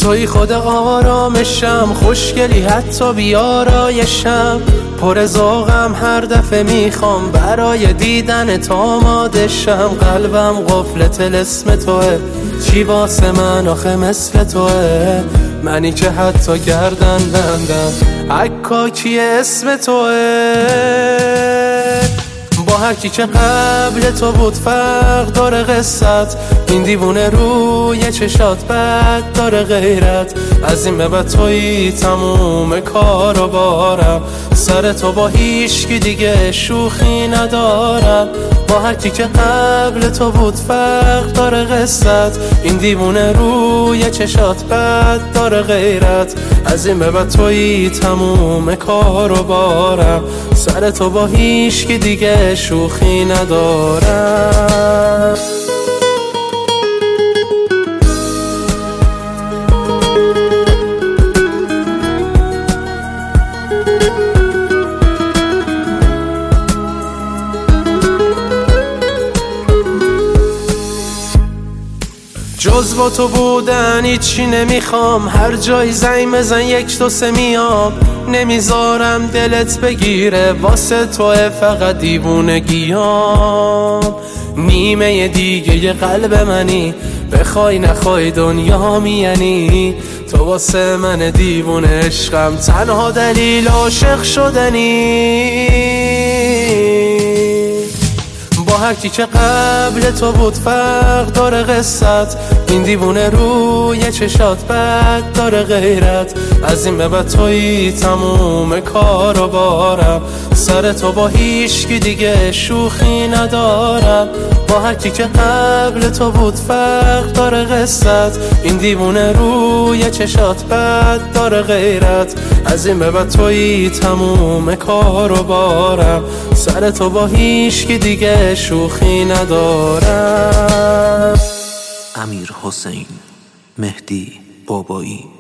توی خود آرامشم، خوشگلی حتی بیارایشم، پر ذوقم هر دفعه میخوام برای دیدن تو آمادشم. قلبم قفل طلسم توه، چی واسه من آخه مثل توه؟ منی که حتی گردن بندم عکاکی اسم توه. با هر کی که قبل تو بود فرق داره قصت، این دیوونه روی چشات بد داره غیرت. از این به بعد تویی تموم کار و بارم، سر تو با هیچکی دیگه شوخی ندارم. با هر کی که قبل تو بود فرق داره قصت، این دیوونه روی چشات بد داره غیرت. از این به بعد تویی تموم کار و بارم، سر تو با هیچکی دیگه شوخی ندارم. جز با تو بودن هیچی نمیخوام، هر جای زنگ بزن یک دو سه میام. نمیذارم دلت بگیره واسه توه فقط دیوونگیام. نیمه دیگه ی قلب منی، بخوای نخوای دنیا میانی. تو واسه من دیوونه عشقم، تنها دلیل عاشق شدنی. با هر کی که قبل تو بود فرق داره قصت، این دیوونه روی چشات بد داره غیرت. از این به بعد تویی تموم کار و بارم، سر تو با هیچکی دیگه شوخی ندارم. با هر کی که قبل تو بود فرق داره قصت، این دیوونه روی چشات بد داره غیرت. از این به بعد تویی تموم کار و بارم، سر تو با هیچکی دیگه شوخی ندارم. امیر حسین مهدی بابایی.